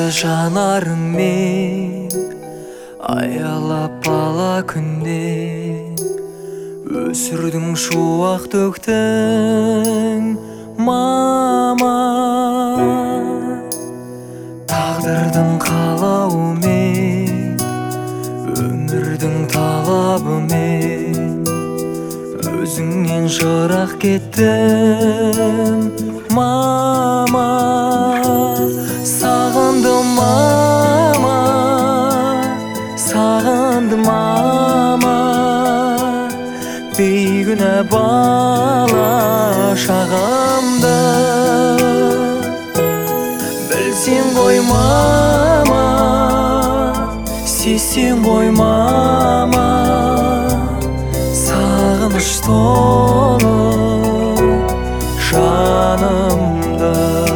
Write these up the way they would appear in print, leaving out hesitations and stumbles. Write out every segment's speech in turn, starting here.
жанарыңмен аялап бала күнде өсірдің шуақ төктің мама. Тағдырдың қалауымен өмірдің талабымен өзіңнен жырақ кеттім мама. Сағындым мама, сағындым мама, бейкүнә бала шағымды. Білсең ғой мама, сезсең ғой мама, сағыныш толы жанымды.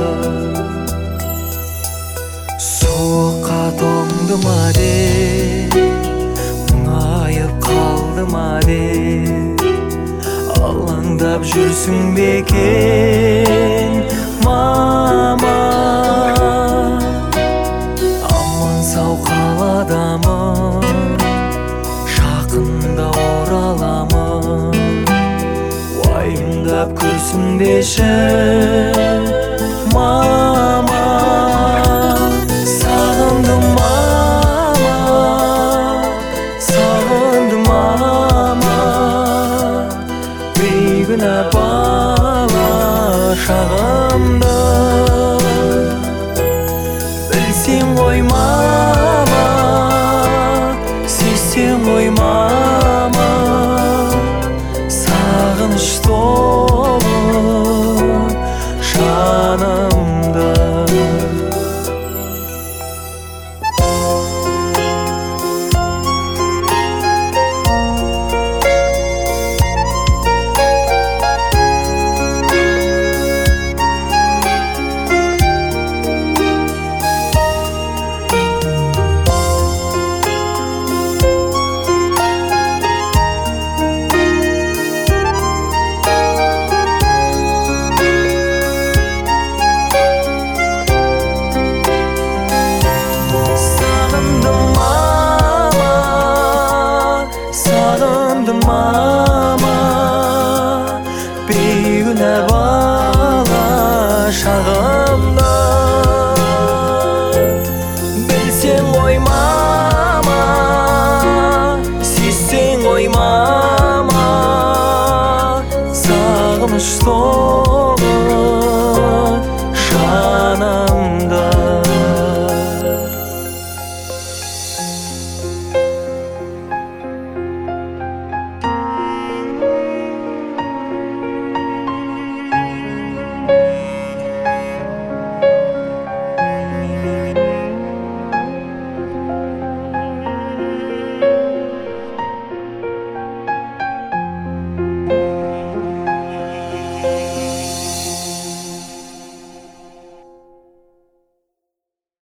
Суыққа тоңды ма деп, мұңайып қалды ма деп, алаңдап жүрсің бе екен мама. Аман сау қаладамын, жақында ораламын, уайымдап күрсінбеші мама. Сағындым мама, сағындым мама, бейкүнә бала шағымды. Білсең ғой мама, сезсең ғой мама, сағыныш толы жанымды. Сағындым мама, бейкүнә бала шағымды.